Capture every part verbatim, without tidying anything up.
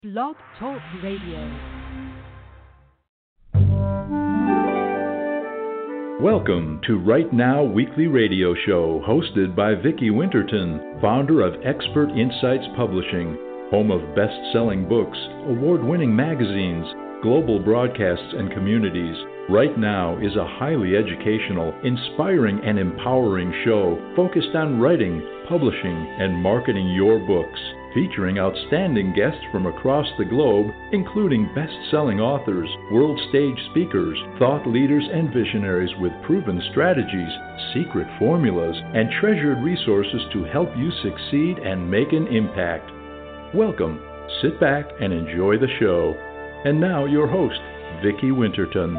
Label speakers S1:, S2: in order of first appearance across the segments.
S1: Blog Talk Radio.
S2: Welcome to Right Now Weekly Radio Show, hosted by Vicki Winterton, founder of Expert Insights Publishing, home of best-selling books, award-winning magazines, global broadcasts, and communities. Right Now is a highly educational, inspiring, and empowering show focused on writing, publishing, and marketing your books, featuring outstanding guests from across the globe, including best-selling authors, world stage speakers, thought leaders, and visionaries with proven strategies, secret formulas, and treasured resources to help you succeed and make an impact. Welcome, sit back, and enjoy the show. And now your host, Vicki Winterton.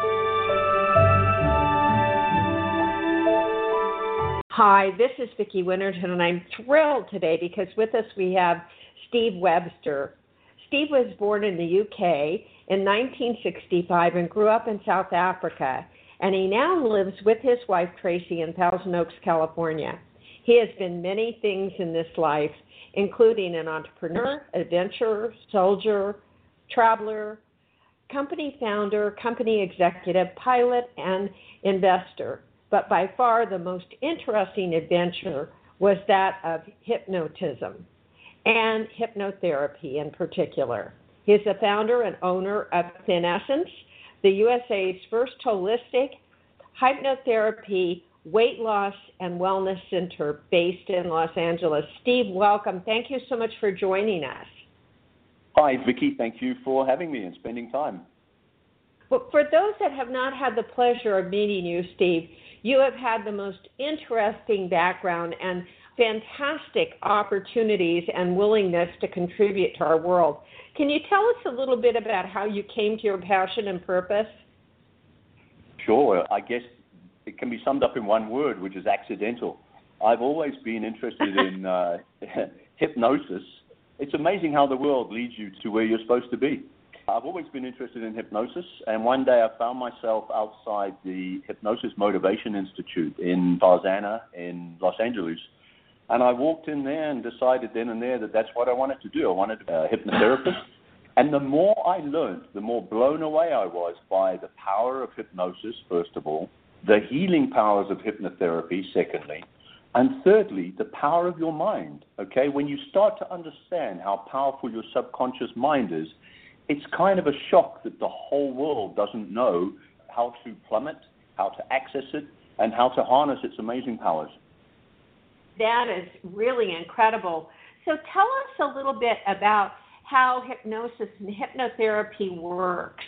S3: Hi, this is Vicki Winterton, and I'm thrilled today because with us we have Steve Webster. Steve was born in the U K in nineteen sixty-five and grew up in South Africa, and he now lives with his wife Tracy in Thousand Oaks, California. He has been many things in this life, including an entrepreneur, adventurer, soldier, traveler, company founder, company executive, pilot, and investor. But by far the most interesting adventure was that of hypnotism and hypnotherapy in particular. He is the founder and owner of Thin Essence, the U S A's first holistic hypnotherapy, weight loss, and wellness center based in Los Angeles. Steve, welcome. Thank you so much for joining us.
S4: Hi, Vicki. Thank you for having me and spending time.
S3: Well, for those that have not had the pleasure of meeting you, Steve, you have had the most interesting background and fantastic opportunities and willingness to contribute to our world. Can you tell us a little bit about how you came to your passion and purpose?
S4: Sure. I guess it can be summed up in one word, which is accidental. I've always been interested in uh, hypnosis. It's amazing how the world leads you to where you're supposed to be. I've always been interested in hypnosis, and one day I found myself outside the Hypnosis Motivation Institute in Tarzana in Los Angeles, and I walked in there and decided then and there that that's what I wanted to do. I wanted to be a hypnotherapist, and the more I learned, the more blown away I was by the power of hypnosis, first of all, the healing powers of hypnotherapy, secondly, and thirdly, the power of your mind, okay? When you start to understand how powerful your subconscious mind is, it's kind of a shock that the whole world doesn't know how to plumb it, how to access it, and how to harness its amazing powers.
S3: That is really incredible. So tell us a little bit about how hypnosis and hypnotherapy works.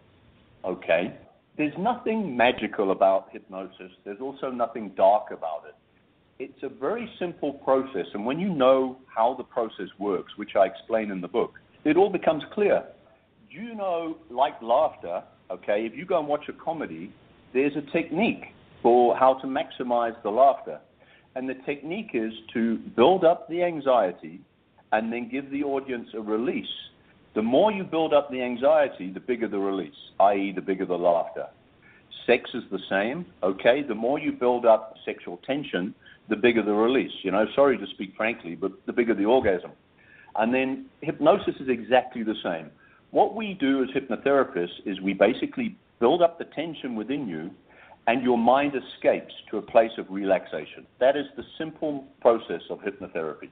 S4: Okay. There's nothing magical about hypnosis. There's also nothing dark about it. It's a very simple process, and when you know how the process works, which I explain in the book, it all becomes clear. You know, like laughter, okay, if you go and watch a comedy, there's a technique for how to maximize the laughter. And the technique is to build up the anxiety and then give the audience a release. The more you build up the anxiety, the bigger the release, that is the bigger the laughter. Sex is the same, okay? The more you build up sexual tension, the bigger the release. You know, sorry to speak frankly, but the bigger the orgasm. And then hypnosis is exactly the same. What we do as hypnotherapists is we basically build up the tension within you and your mind escapes to a place of relaxation. That is the simple process of hypnotherapy.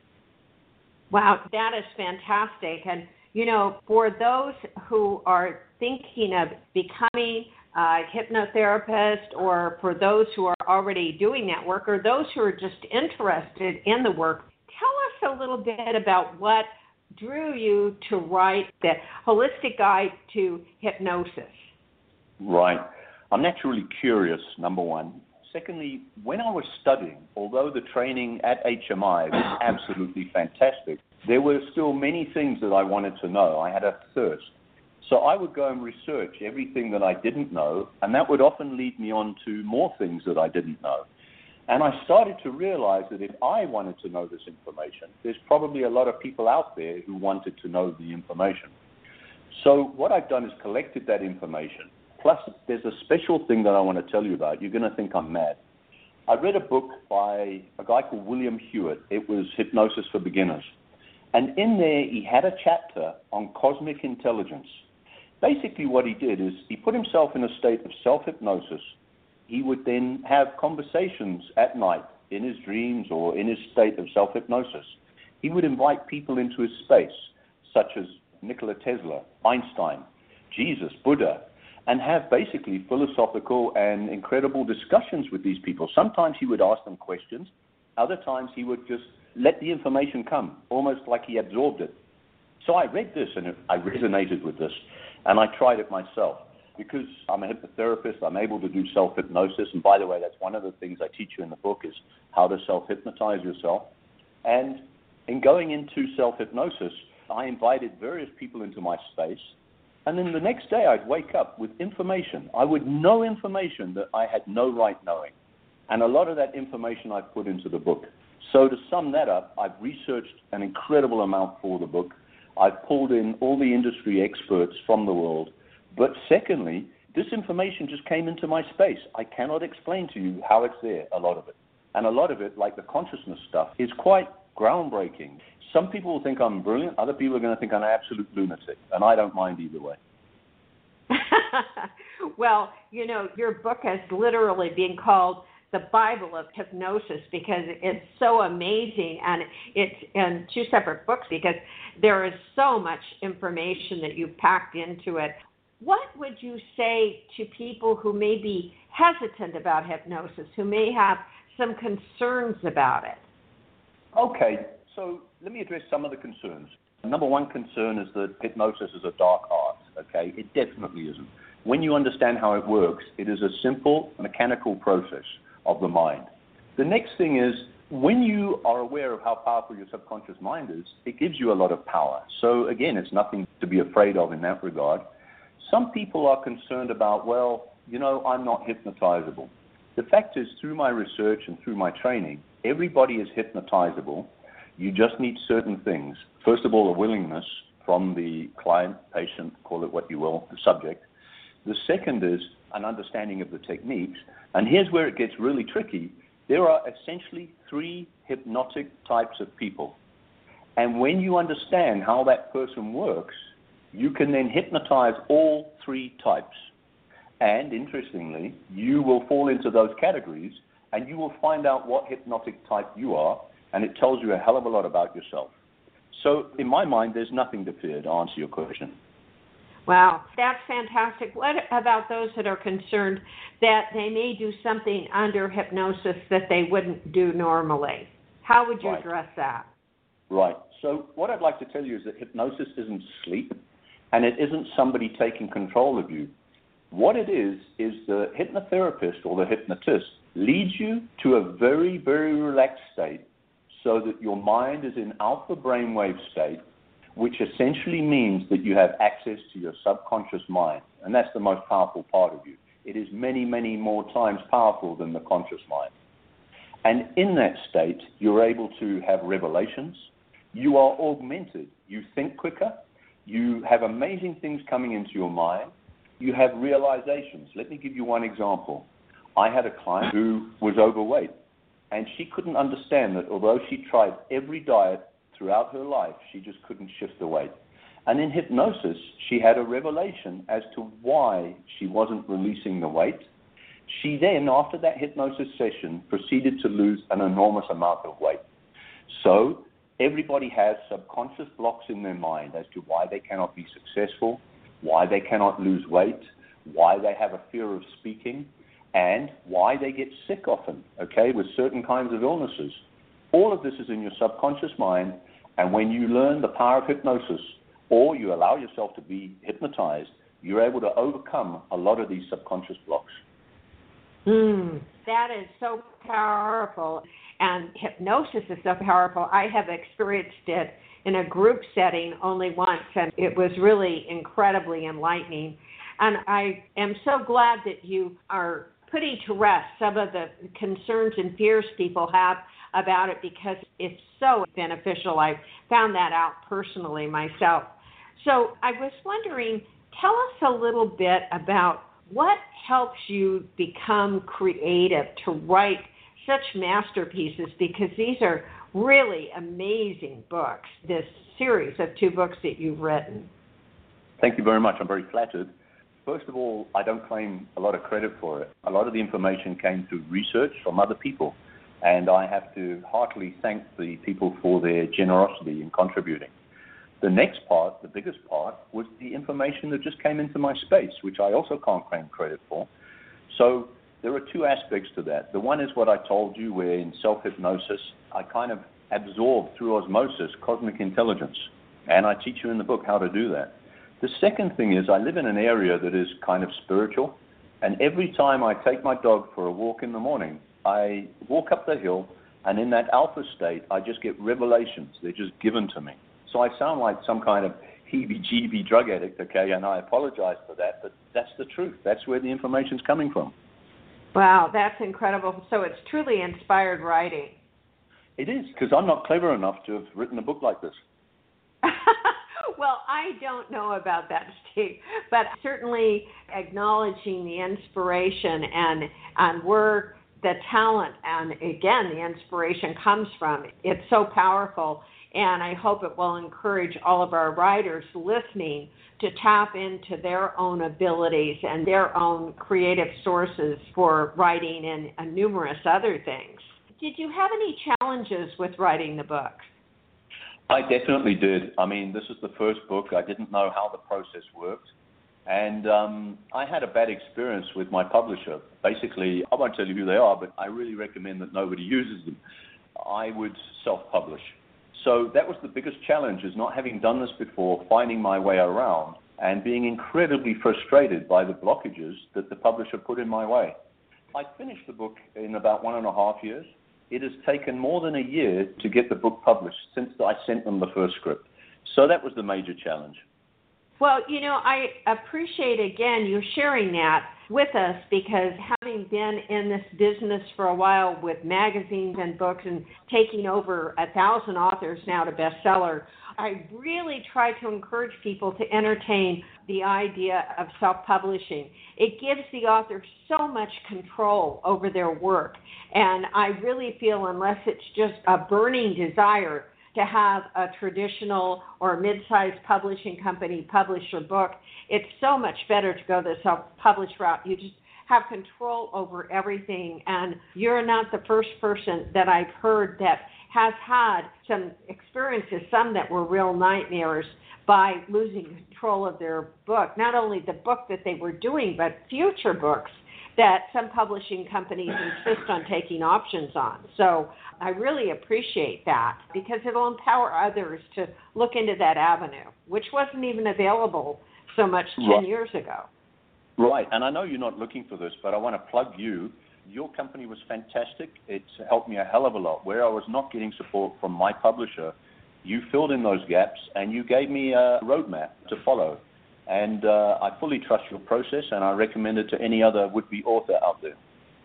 S3: Wow, that is fantastic. And, you know, for those who are thinking of becoming a hypnotherapist, or for those who are already doing that work, or those who are just interested in the work, tell us a little bit about what drew you to write the Holistic Guide to Hypnosis.
S4: Right. I'm naturally curious, number one. Secondly, when I was studying, although the training at H M I was absolutely fantastic, there were still many things that I wanted to know. I had a thirst. So I would go and research everything that I didn't know, and that would often lead me on to more things that I didn't know. And I started to realize that if I wanted to know this information, there's probably a lot of people out there who wanted to know the information. So what I've done is collected that information. Plus, there's a special thing that I want to tell you about. You're going to think I'm mad. I read a book by a guy called William Hewitt. It was Hypnosis for Beginners. And in there, he had a chapter on cosmic intelligence. Basically, what he did is he put himself in a state of self-hypnosis. He would then have conversations at night in his dreams or in his state of self-hypnosis. He would invite people into his space, such as Nikola Tesla, Einstein, Jesus, Buddha, and have basically philosophical and incredible discussions with these people. Sometimes he would ask them questions. Other times he would just let the information come, almost like he absorbed it. So I read this and I resonated with this, and I tried it myself. Because I'm a hypnotherapist, I'm able to do self-hypnosis. And by the way, that's one of the things I teach you in the book is how to self-hypnotize yourself. And in going into self-hypnosis, I invited various people into my space. And then the next day I'd wake up with information. I would know information that I had no right knowing. And a lot of that information I've put into the book. So to sum that up, I've researched an incredible amount for the book. I've pulled in all the industry experts from the world. But secondly, this information just came into my space. I cannot explain to you how it's there, a lot of it. And a lot of it, like the consciousness stuff, is quite groundbreaking. Some people will think I'm brilliant. Other people are going to think I'm an absolute lunatic. And I don't mind either way.
S3: Well, you know, your book has literally been called the Bible of hypnosis because it's so amazing, and it's in two separate books because there is so much information that you've packed into it. What would you say to people who may be hesitant about hypnosis, who may have some concerns about it?
S4: Okay, so let me address some of the concerns. Number one concern is that hypnosis is a dark art, okay? It definitely isn't. When you understand how it works, it is a simple mechanical process of the mind. The next thing is, when you are aware of how powerful your subconscious mind is, it gives you a lot of power. So again, it's nothing to be afraid of in that regard. Some people are concerned about, well, you know, I'm not hypnotizable. The fact is, through my research and through my training, everybody is hypnotizable. You just need certain things. First of all, a willingness from the client, patient, call it what you will, the subject. The second is an understanding of the techniques. And here's where it gets really tricky. There are essentially three hypnotic types of people. And when you understand how that person works, you can then hypnotize all three types. And interestingly, you will fall into those categories and you will find out what hypnotic type you are, and it tells you a hell of a lot about yourself. So in my mind, there's nothing to fear, to answer your question.
S3: Wow, that's fantastic. What about those that are concerned that they may do something under hypnosis that they wouldn't do normally? How would you
S4: Right.
S3: address that?
S4: Right. So what I'd like to tell you is that hypnosis isn't sleep, and it isn't somebody taking control of you. What it is, is the hypnotherapist or the hypnotist leads you to a very, very relaxed state so that your mind is in alpha brainwave state, which essentially means that you have access to your subconscious mind. And that's the most powerful part of you. It is many, many more times powerful than the conscious mind. And in that state, you're able to have revelations. You are augmented. You think quicker. You have amazing things coming into your mind. You have realizations. Let me give you one example. I had a client who was overweight, and she couldn't understand that although she tried every diet throughout her life, she just couldn't shift the weight. And in hypnosis, she had a revelation as to why she wasn't releasing the weight. She then, after that hypnosis session, proceeded to lose an enormous amount of weight. So everybody has subconscious blocks in their mind as to why they cannot be successful, why they cannot lose weight, why they have a fear of speaking, and why they get sick often, okay, with certain kinds of illnesses. All of this is in your subconscious mind, and when you learn the power of hypnosis, or you allow yourself to be hypnotized, you're able to overcome a lot of these subconscious blocks.
S3: Mm, that is so powerful, and hypnosis is so powerful. I have experienced it in a group setting only once, and it was really incredibly enlightening. And I am so glad that you are putting to rest some of the concerns and fears people have about it, because it's so beneficial. I found that out personally myself. So I was wondering, tell us a little bit about what helps you become creative to write such masterpieces, because these are really amazing books, this series of two books that you've written.
S4: Thank you very much. I'm very flattered. First of all, I don't claim a lot of credit for it. A lot of the information came through research from other people, and I have to heartily thank the people for their generosity in contributing. The next part, the biggest part, was the information that just came into my space, which I also can't claim credit for. So there are two aspects to that. The one is what I told you, where in self-hypnosis, I kind of absorb through osmosis cosmic intelligence, and I teach you in the book how to do that. The second thing is I live in an area that is kind of spiritual, and every time I take my dog for a walk in the morning, I walk up the hill, and in that alpha state, I just get revelations. They're just given to me. So I sound like some kind of heebie-jeebie drug addict, okay, and I apologize for that, but that's the truth. That's where the information's coming from.
S3: Wow, that's incredible. So it's truly inspired writing.
S4: It is, because I'm not clever enough to have written a book like this.
S3: Well, I don't know about that, Steve, but certainly acknowledging the inspiration and, and where the talent and, again, the inspiration comes from. It's so powerful, and I hope it will encourage all of our writers listening to tap into their own abilities and their own creative sources for writing and, and numerous other things. Did you have any challenges with writing the book?
S4: I definitely did. I mean, this is the first book. I didn't know how the process worked. And um, I had a bad experience with my publisher. Basically, I won't tell you who they are, but I really recommend that nobody uses them. I would self-publish. So that was the biggest challenge, is not having done this before, finding my way around, and being incredibly frustrated by the blockages that the publisher put in my way. I finished the book in about one and a half years. It has taken more than a year to get the book published since I sent them the first script. So that was the major challenge.
S3: Well, you know, I appreciate, again, you sharing that with us, because having been in this business for a while with magazines and books and taking over a thousand authors now to bestseller, I really try to encourage people to entertain the idea of self-publishing. It gives the author so much control over their work, and I really feel, unless it's just a burning desire to have a traditional or mid-sized publishing company publish your book, it's so much better to go the self-published route. You just have control over everything, and you're not the first person that I've heard that has had some experiences, some that were real nightmares, by losing control of their book. Not only the book that they were doing, but future books that some publishing companies insist on taking options on. So I really appreciate that, because it'll empower others to look into that avenue, which wasn't even available so much ten
S4: right.
S3: years ago.
S4: Right, and I know you're not looking for this, but I want to plug you. Your company was fantastic. It's helped me a hell of a lot. Where I was not getting support from my publisher, you filled in those gaps, and you gave me a roadmap to follow. And uh, I fully trust your process, and I recommend it to any other would-be author out there.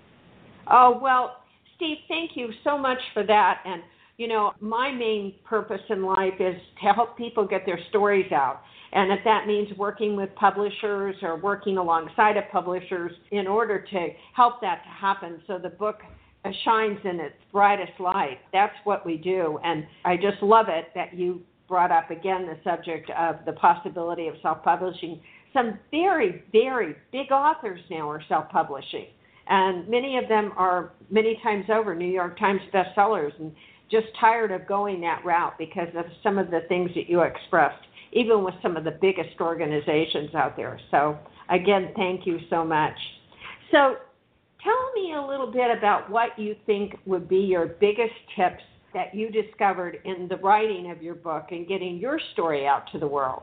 S3: Oh, well, Steve, thank you so much for that. And, you know, my main purpose in life is to help people get their stories out. And if that means working with publishers or working alongside of publishers in order to help that to happen so the book shines in its brightest light, that's what we do. And I just love it that you brought up again the subject of the possibility of self-publishing. Some very, very big authors now are self-publishing, and many of them are many times over New York Times bestsellers, and just tired of going that route because of some of the things that you expressed, even with some of the biggest organizations out there. So again, thank you so much. So tell me a little bit about what you think would be your biggest tips that you discovered in the writing of your book and getting your story out to the world.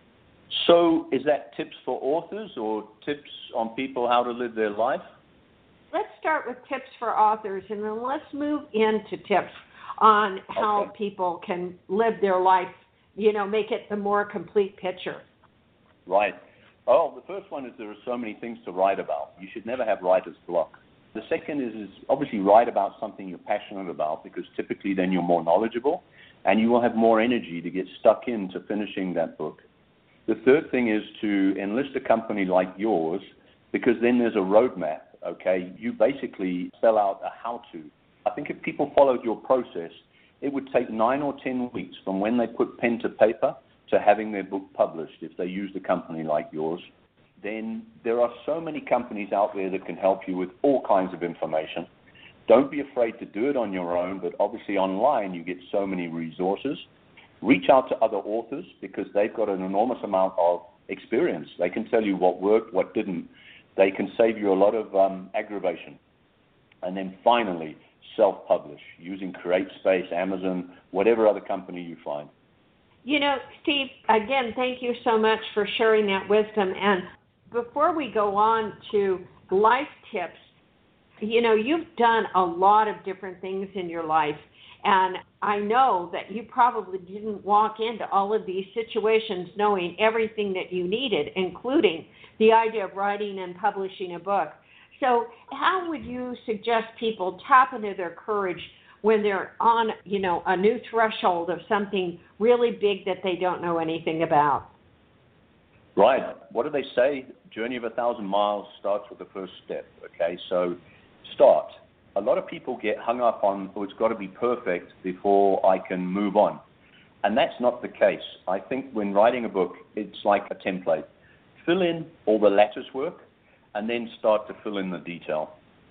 S4: So is that tips for authors or tips on people how to live their life?
S3: Let's start with tips for authors, and then let's move into tips on how
S4: okay.
S3: people can live their life, you know, make it the more complete picture.
S4: Right. Oh, the first one is there are so many things to write about. You should never have writer's block. The second is, is obviously write about something you're passionate about, because typically then you're more knowledgeable and you will have more energy to get stuck into finishing that book. The third thing is to enlist a company like yours, because then there's a roadmap, okay? You basically spell out a how-to. I think if people followed your process, it would take nine or ten weeks from when they put pen to paper to having their book published if they used a company like yours. Then there are so many companies out there that can help you with all kinds of information. Don't be afraid to do it on your own, but obviously online you get so many resources. Reach out to other authors because they've got an enormous amount of experience. They can tell you what worked, what didn't. They can save you a lot of um, aggravation. And then finally, self-publish using CreateSpace, Amazon, whatever other company you find.
S3: You know, Steve, again, thank you so much for sharing that wisdom. And before we go on to life tips, you know, you've done a lot of different things in your life. And I know that you probably didn't walk into all of these situations knowing everything that you needed, including the idea of writing and publishing a book. So how would you suggest people tap into their courage when they're on, you know, a new threshold of something really big that they don't know anything about?
S4: Right. What do they say? Journey of a thousand miles starts with the first step. Okay, so start. A lot of people get hung up on, oh, it's got to be perfect before I can move on. And that's not the case. I think when writing a book, it's like a template. Fill in all the lattice work and then start to fill in the detail.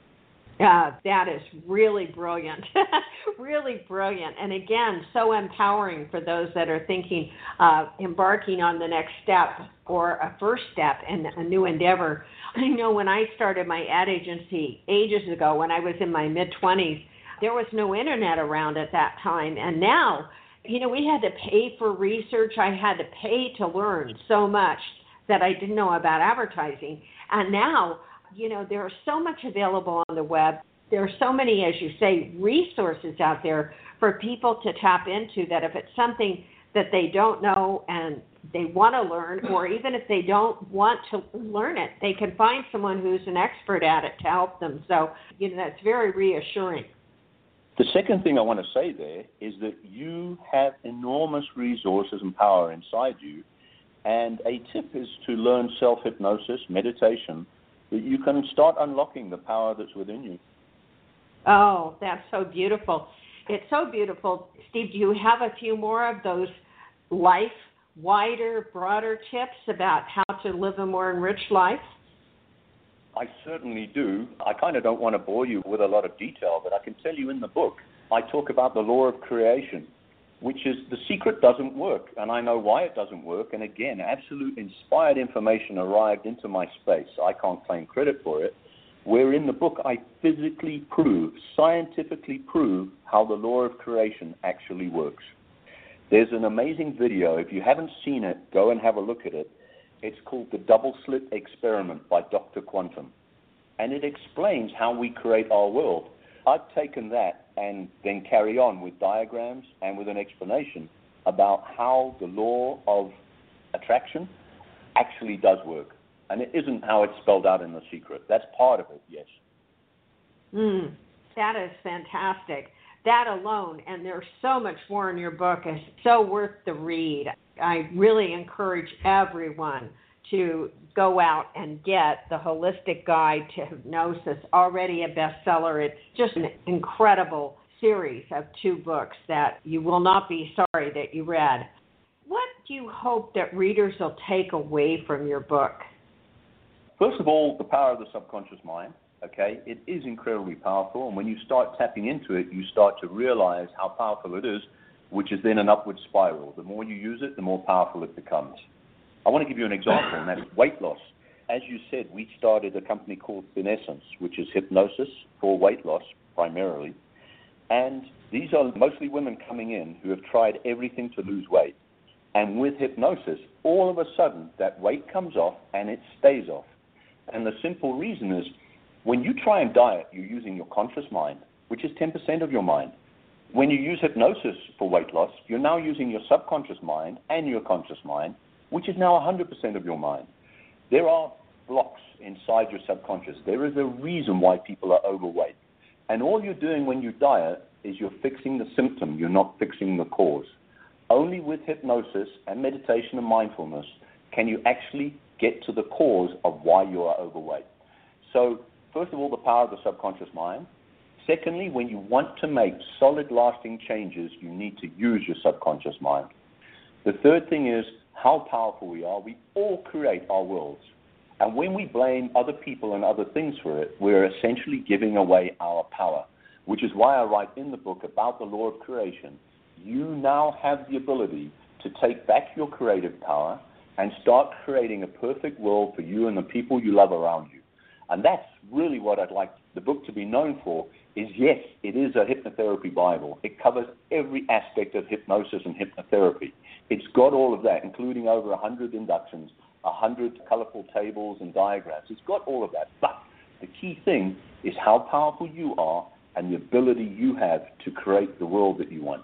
S3: Uh, that is really brilliant, really brilliant. And again, so empowering for those that are thinking uh, embarking on the next step or a first step in a new endeavor. I know when I started my ad agency ages ago, when I was in my mid-twenties, there was no internet around at that time. And now, you know, we had to pay for research. I had to pay to learn so much that I didn't know about advertising. And now, you know, there are so much available on the web. There are so many, as you say, resources out there for people to tap into that if it's something that they don't know and they want to learn, or even if they don't want to learn it, they can find someone who's an expert at it to help them. So, you know, that's very reassuring.
S4: The second thing I want to say there is that you have enormous resources and power inside you. And a tip is to learn self-hypnosis, meditation, that you can start unlocking the power that's within you.
S3: Oh, that's so beautiful. It's so beautiful. Steve, do you have a few more of those life, wider, broader tips about how to live a more enriched life?
S4: I certainly do. I kind of don't want to bore you with a lot of detail, but I can tell you in the book, I talk about the law of creation, which is the secret doesn't work, and I know why it doesn't work. And again, absolute inspired information arrived into my space. I can't claim credit for it. Where in the book I physically prove, scientifically prove how the law of creation actually works. There's an amazing video. If you haven't seen it, go and have a look at it. It's called The Double Slit Experiment by Doctor Quantum. And it explains how we create our world. I've taken that and then carry on with diagrams and with an explanation about how the law of attraction actually does work. And it isn't how it's spelled out in The Secret. That's part of it, yes.
S3: Mm, that is fantastic. That alone, and there's so much more in your book, is so worth the read. I really encourage everyone to go out and get the Holistic Guide to Hypnosis, already a bestseller. It's just an incredible series of two books that you will not be sorry that you read. What do you hope that readers will take away from your book?
S4: First of all, the power of the subconscious mind. Okay, it is incredibly powerful, and when you start tapping into it, you start to realize how powerful it is, which is then an upward spiral. The more you use it, the more powerful it becomes. I want to give you an example, and that's weight loss. As you said, we started a company called Thinessence, which is hypnosis for weight loss primarily. And these are mostly women coming in who have tried everything to lose weight. And with hypnosis, all of a sudden, that weight comes off and it stays off. And the simple reason is, when you try and diet, you're using your conscious mind, which is ten percent of your mind. When you use hypnosis for weight loss, you're now using your subconscious mind and your conscious mind, which is now one hundred percent of your mind. There are blocks inside your subconscious. There is a reason why people are overweight. And all you're doing when you diet is you're fixing the symptom. You're not fixing the cause. Only with hypnosis and meditation and mindfulness can you actually get to the cause of why you are overweight. So, first of all, the power of the subconscious mind. Secondly, when you want to make solid, lasting changes, you need to use your subconscious mind. The third thing is how powerful we are. We all create our worlds. And when we blame other people and other things for it, we're essentially giving away our power, which is why I write in the book about the law of creation. You now have the ability to take back your creative power and start creating a perfect world for you and the people you love around you. And that's really what I'd like the book to be known for, is yes, it is a hypnotherapy Bible. It covers every aspect of hypnosis and hypnotherapy. It's got all of that, including over one hundred inductions, one hundred colorful tables and diagrams. It's got all of that. But the key thing is how powerful you are and the ability you have to create the world that you want.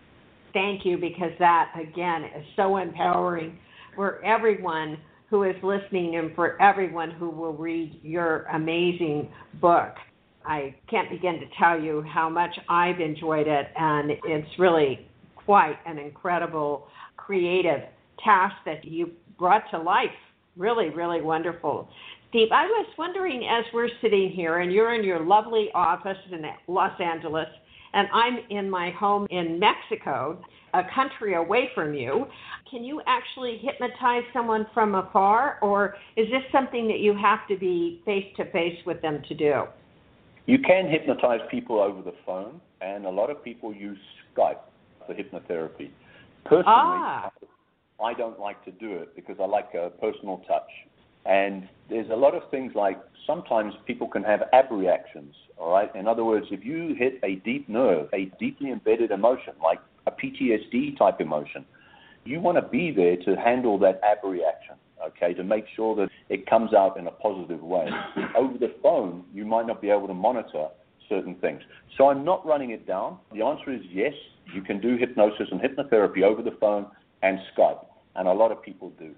S3: Thank you, because that, again, is so empowering for everyone who is listening and for everyone who will read your amazing book. I can't begin to tell you how much I've enjoyed it, and it's really quite an incredible creative task that you brought to life. Really, really wonderful. Steve, I was wondering, as we're sitting here and you're in your lovely office in Los Angeles, and I'm in my home in Mexico, a country away from you, can you actually hypnotize someone from afar, or is this something that you have to be face-to-face with them to do?
S4: You can hypnotize people over the phone, and a lot of people use Skype for hypnotherapy. Personally,
S3: ah.
S4: I don't like to do it because I like a personal touch. And there's a lot of things like sometimes people can have abreactions, all right? In other words, if you hit a deep nerve, a deeply embedded emotion, like a P T S D type emotion, you want to be there to handle that abreaction, okay, to make sure that it comes out in a positive way. Over the phone, you might not be able to monitor certain things. So I'm not running it down. The answer is yes, you can do hypnosis and hypnotherapy over the phone and Skype, and a lot of people do.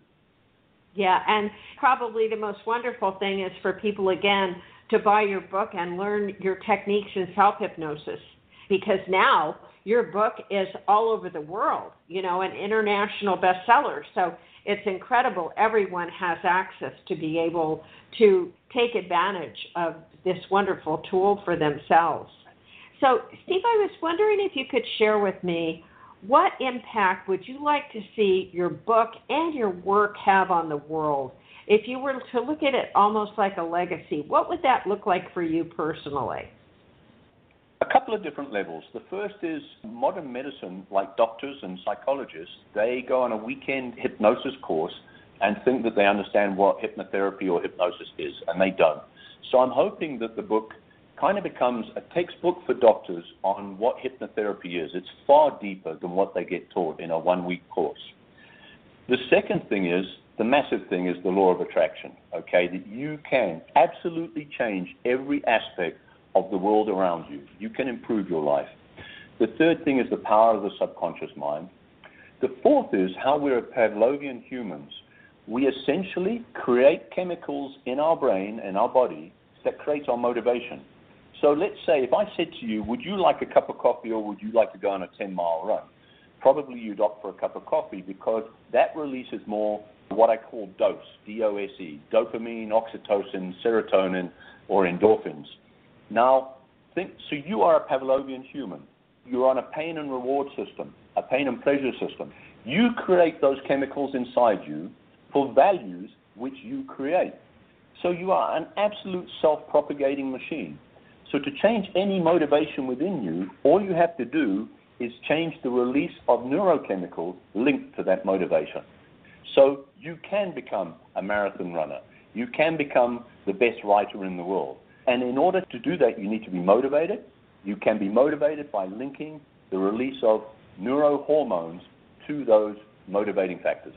S3: Yeah, and probably the most wonderful thing is for people, again, to buy your book and learn your techniques in self-hypnosis, because now your book is all over the world, you know, an international bestseller. So it's incredible. Everyone has access to be able to take advantage of this wonderful tool for themselves. So, Steve, I was wondering if you could share with me, what impact would you like to see your book and your work have on the world? If you were to look at it almost like a legacy, what would that look like for you personally?
S4: A couple of different levels. The first is modern medicine, like doctors and psychologists, they go on a weekend hypnosis course and think that they understand what hypnotherapy or hypnosis is, and they don't. So I'm hoping that the book kind of becomes a textbook for doctors on what hypnotherapy is. It's far deeper than what they get taught in a one-week course. The second thing is, the massive thing is the law of attraction, okay, that you can absolutely change every aspect of the world around you. You can improve your life. The third thing is the power of the subconscious mind. The fourth is how we're Pavlovian humans. We essentially create chemicals in our brain and our body that creates our motivation. So let's say if I said to you, would you like a cup of coffee or would you like to go on a ten-mile run? Probably you'd opt for a cup of coffee because that releases more what I call DOSE, D O S E, dopamine, oxytocin, serotonin, or endorphins. Now, think, so you are a Pavlovian human. You're on a pain and reward system, a pain and pleasure system. You create those chemicals inside you for values which you create. So you are an absolute self-propagating machine. So to change any motivation within you, all you have to do is change the release of neurochemicals linked to that motivation. So you can become a marathon runner. You can become the best writer in the world. And in order to do that, you need to be motivated. You can be motivated by linking the release of neurohormones to those motivating factors.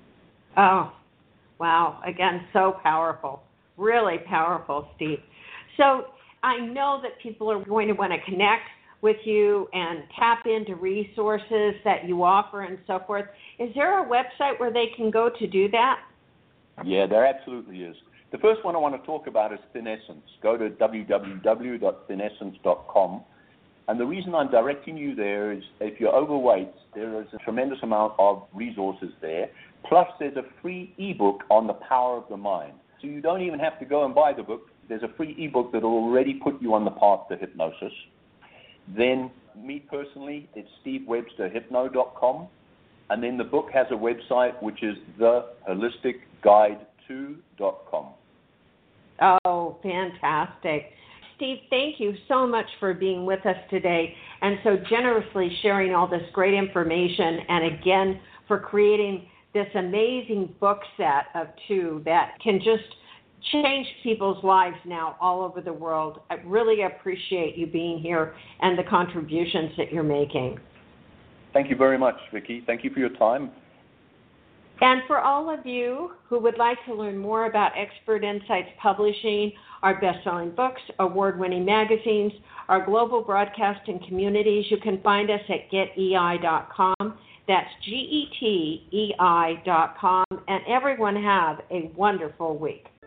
S3: Oh, wow. Again, so powerful. Really powerful, Steve. So I know that people are going to want to connect with you and tap into resources that you offer and so forth. Is there a website where they can go to do that?
S4: Yeah, there absolutely is. The first one I want to talk about is ThinEssence. Go to w w w dot thin essence dot com. And the reason I'm directing you there is if you're overweight, there is a tremendous amount of resources there. Plus, there's a free ebook on the power of the mind. So you don't even have to go and buy the book. there's a free ebook that will already put you on the path to hypnosis. Then, me personally, it's steve webster hypno dot com. And then the book has a website, which is the holistic guide two dot com.
S3: Oh, fantastic. Steve, thank you so much for being with us today and so generously sharing all this great information, and again, for creating this amazing book set of two that can just change people's lives now all over the world. I really appreciate you being here and the contributions that you're making.
S4: Thank you very much, Vicki. Thank you for your time.
S3: And for all of you who would like to learn more about Expert Insights Publishing, our best-selling books, award-winning magazines, our global broadcasting communities, you can find us at get e i dot com. That's G E T E I dot com. And everyone have a wonderful week.